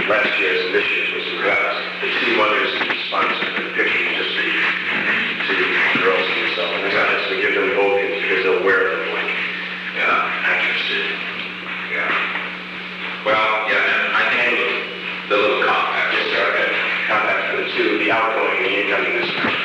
last year's and this year's was incredible. The two mothers sponsored the picture just to the girls and yourself. And sometimes we give them both because they'll wear them like actors do. Yeah. Well, yeah, and I think the little compact. Just our compact for the two, the outgoing and the incoming this time.